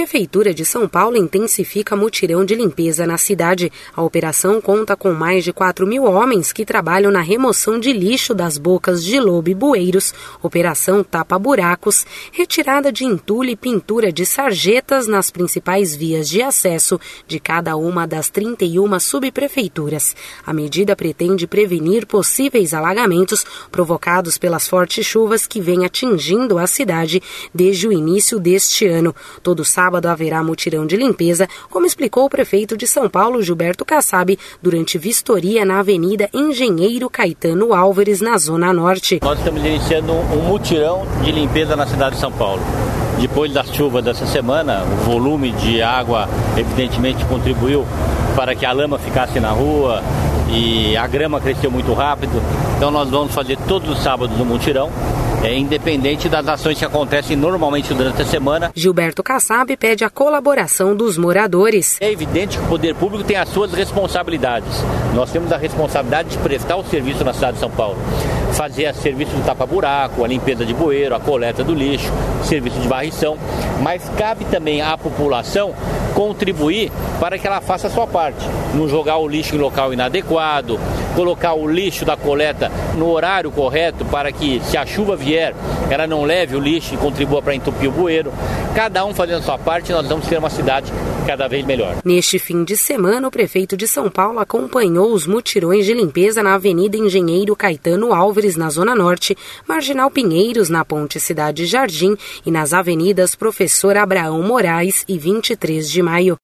Prefeitura de São Paulo intensifica mutirão de limpeza na cidade. A operação conta com mais de 4.000 homens que trabalham na remoção de lixo das bocas de lobo e bueiros, operação tapa-buracos, retirada de entulho e pintura de sarjetas nas principais vias de acesso de cada uma das 31 subprefeituras. A medida pretende prevenir possíveis alagamentos provocados pelas fortes chuvas que vêm atingindo a cidade desde o início deste ano. Todo sábado haverá mutirão de limpeza, como explicou o prefeito de São Paulo, Gilberto Kassab, durante vistoria na Avenida Engenheiro Caetano Álvares, na Zona Norte. Nós estamos iniciando um mutirão de limpeza na cidade de São Paulo. Depois das chuvas dessa semana, o volume de água evidentemente contribuiu para que a lama ficasse na rua e a grama cresceu muito rápido. Então nós vamos fazer todos os sábados um mutirão, independente das ações que acontecem normalmente durante a semana. Gilberto Kassab pede a colaboração dos moradores. É evidente que o poder público tem as suas responsabilidades. Nós temos a responsabilidade de prestar o serviço na cidade de São Paulo. Fazer o serviço do tapa-buraco, a limpeza de bueiro, a coleta do lixo, serviço de varrição. Mas cabe também à população contribuir para que ela faça a sua parte. Não jogar o lixo em local inadequado, colocar o lixo da coleta no horário correto para que, se a chuva vier, ela não leve o lixo e contribua para entupir o bueiro. Cada um fazendo a sua parte, nós vamos ter uma cidade cada vez melhor. Neste fim de semana, o prefeito de São Paulo acompanhou os mutirões de limpeza na Avenida Engenheiro Caetano Álvares, na Zona Norte, Marginal Pinheiros, na Ponte Cidade Jardim e nas avenidas Professor Abraão Moraes e 23 de Maio.